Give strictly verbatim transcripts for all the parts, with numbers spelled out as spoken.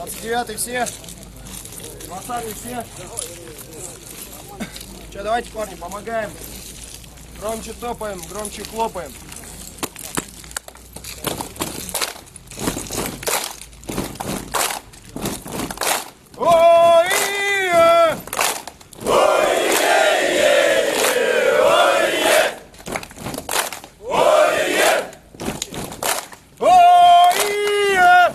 двадцать девятый все. двадцатый все. Че, давайте, парни, помогаем. Громче топаем, громче хлопаем. Ой-е! Ой-е-е-е! Ой-е! Ой-е! Ой-е!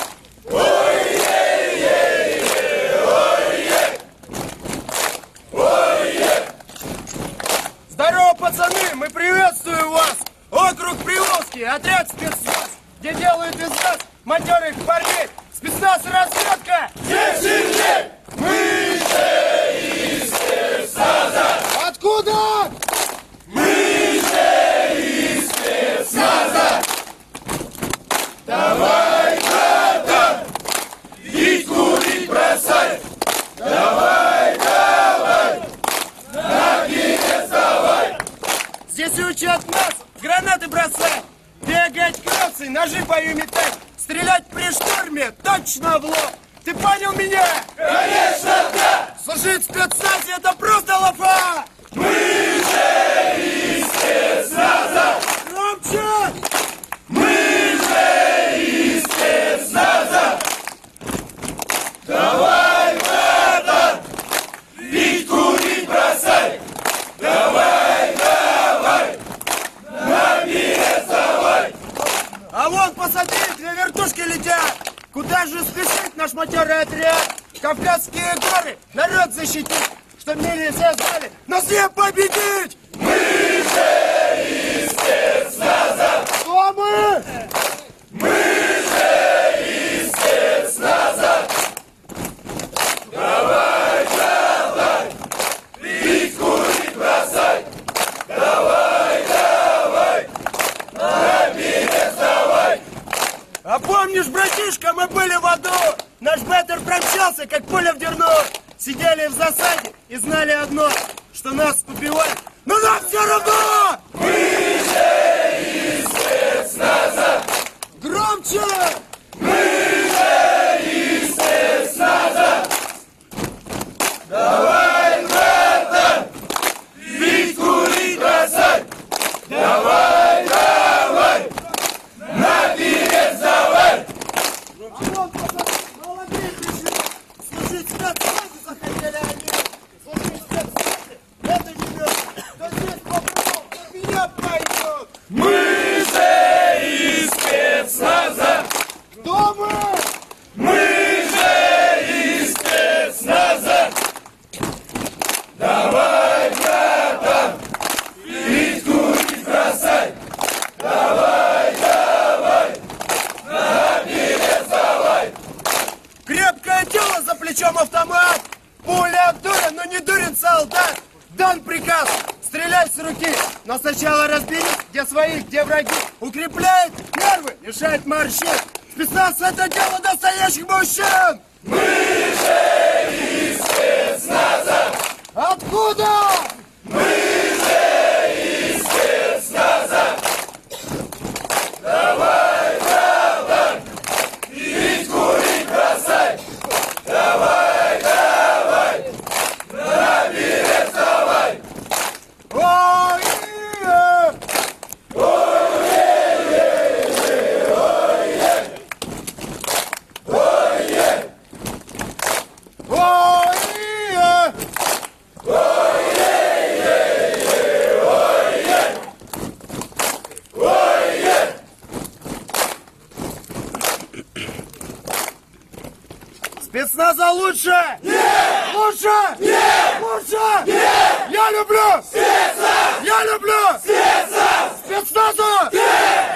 Ой-е-е-е! Ой-е! Ой-е! Здорово, пацаны! Мы приветствуем вас! Округ Приволжский, отряд спецназ, где делают из нас матерых парней. Спецназ и разведка! Где сильней? Мы же из спецназа! Откуда? Мы же из спецназа! Давай, братан, пить, курить бросай! Давай, давай, на перец давай! Здесь учат нас гранаты бросать, бегать кроссы, ножи бою метать, стрелять при штурме точно в лоб. Ты понял меня? Конечно, да! Служить в спецназе — это просто лафа! Мы же из спецназа! Громче! Мы же из спецназа! Давай, братан, пить, курить бросай! Давай, давай, на перец давай! А вон, посмотри, две вертушки летят! Куда же спешит наш матерый отряд? Кавказские горы народ защитить, чтоб милиция знали, нас не победить! Мы же из спецназа! Кто мы? Мы же из спецназа! Давай, давай, пить, курить бросай! Давай, давай, на перец давай! А помнишь, братишка, мы были в аду? Наш беттер промчался, как пуля в дерну. Сидели в засаде и знали одно, что нас убивают, но нам все равно! Мы же из спецназа! Громче! Мы же из спецназа! Давай, братан, пить, курить бросай! Давай, давай, на перец давай! Молодые пришли! Служить спецназу захотели они! Служить спецназу — это не мёд! Кто здесь попробовал, кто меня пойдет! Мы же из спецназа! Кто мы? Мы же из спецназа! Давай, братан, пить, курить бросай! Давай, давай, на перец давай! Крепкое тело, за плечом автомат! Пуля дура, но не дурен солдат! Дан приказ, стреляй с руки! Но сначала разберись, где свои, где враги! Укрепляет нервы, лишает морщин! Спецназ — это дело настоящих мужчин! Мы же из спецназа! Откуда? Мы же из спецназа! Давай, братан, пить, курить бросай! Давай, давай, на перец давай! Ой-е! Ой-е-е! Ой-е! Ой-е! Ой-е! Спецназа лучше! Нет! Лучше! Нет! Лучше! Нет! Я люблю! Спецназ! Я люблю! Спецназ! Спецназу! Нет!